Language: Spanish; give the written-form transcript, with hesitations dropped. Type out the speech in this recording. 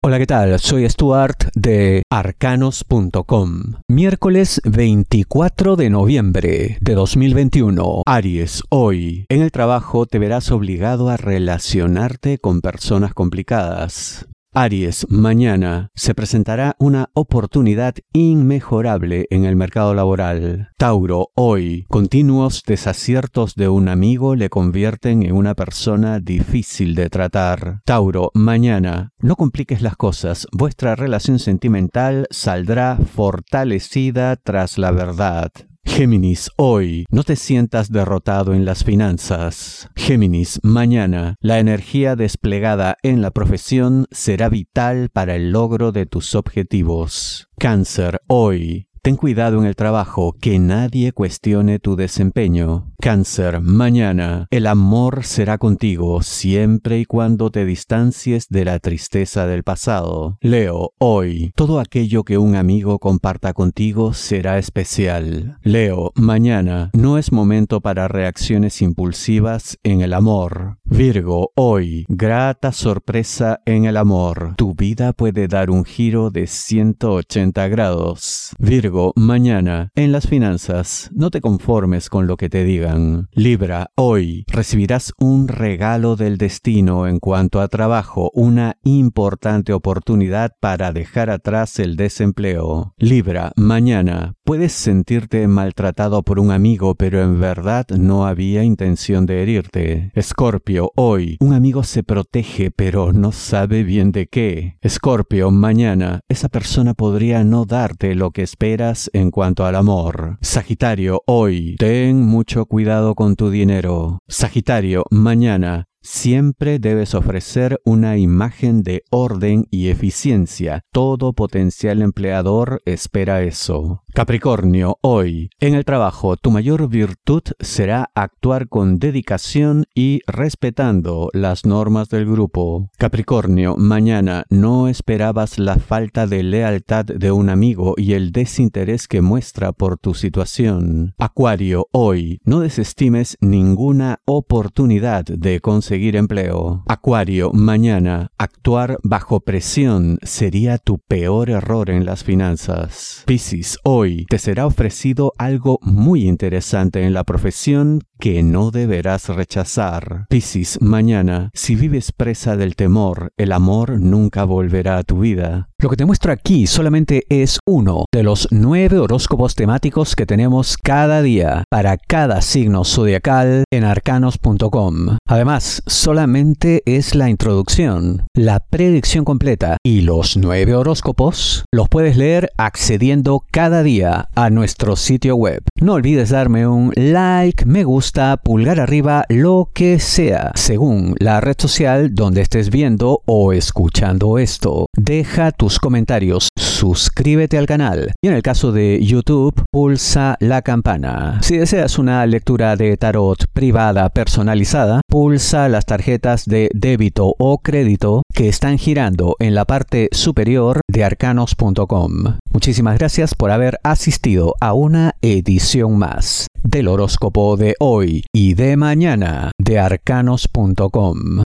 Hola, ¿qué tal? Soy Stuart de arcanos.com. Miércoles 24 de noviembre de 2021. Aries, hoy en el trabajo te verás obligado a relacionarte con personas complicadas. Aries, mañana se presentará una oportunidad inmejorable en el mercado laboral. Tauro, hoy, continuos desaciertos de un amigo le convierten en una persona difícil de tratar. Tauro, mañana, no compliques las cosas. Vuestra relación sentimental saldrá fortalecida tras la verdad. Géminis, hoy, no te sientas derrotado en las finanzas. Géminis, mañana, la energía desplegada en la profesión será vital para el logro de tus objetivos. Cáncer, hoy, ten cuidado en el trabajo, que nadie cuestione tu desempeño. Cáncer, mañana, el amor será contigo siempre y cuando te distancies de la tristeza del pasado. Leo, hoy, todo aquello que un amigo comparta contigo será especial. Leo, mañana, no es momento para reacciones impulsivas en el amor. Virgo, hoy, grata sorpresa en el amor. Tu vida puede dar un giro de 180 grados. Virgo, mañana, en las finanzas, no te conformes con lo que te digan. Libra, hoy, recibirás un regalo del destino en cuanto a trabajo, una importante oportunidad para dejar atrás el desempleo. Libra, mañana, puedes sentirte maltratado por un amigo, pero en verdad no había intención de herirte. Escorpio, hoy, un amigo se protege, pero no sabe bien de qué. Escorpio, mañana, esa persona podría no darte lo que esperas en cuanto al amor. Sagitario, hoy, ten mucho cuidado con tu dinero. Sagitario, mañana, siempre debes ofrecer una imagen de orden y eficiencia. Todo potencial empleador espera eso. Capricornio, hoy, en el trabajo, tu mayor virtud será actuar con dedicación y respetando las normas del grupo. Capricornio, mañana, no esperabas la falta de lealtad de un amigo y el desinterés que muestra por tu situación. Acuario, hoy, no desestimes ninguna oportunidad de conseguir empleo. Acuario, mañana, actuar bajo presión sería tu peor error en las finanzas. Piscis, hoy, te será ofrecido algo muy interesante en la profesión que no deberás rechazar. Piscis, mañana, si vives presa del temor, el amor nunca volverá a tu vida. Lo que te muestro aquí solamente es uno de los 9 horóscopos temáticos que tenemos cada día para cada signo zodiacal en arcanos.com. Además, solamente es la introducción. La predicción completa y los 9 horóscopos los puedes leer accediendo cada día a nuestro sitio web. No olvides darme un like, me gusta, pulgar arriba, lo que sea, según la red social donde estés viendo o escuchando esto. Deja tus comentarios, suscríbete al canal y en el caso de YouTube, pulsa la campana. Si deseas una lectura de tarot privada personalizada, pulsa las tarjetas de débito o crédito que están girando en la parte superior de arcanos.com. Muchísimas gracias por haber asistido a una edición más del horóscopo de hoy y de mañana de arcanos.com.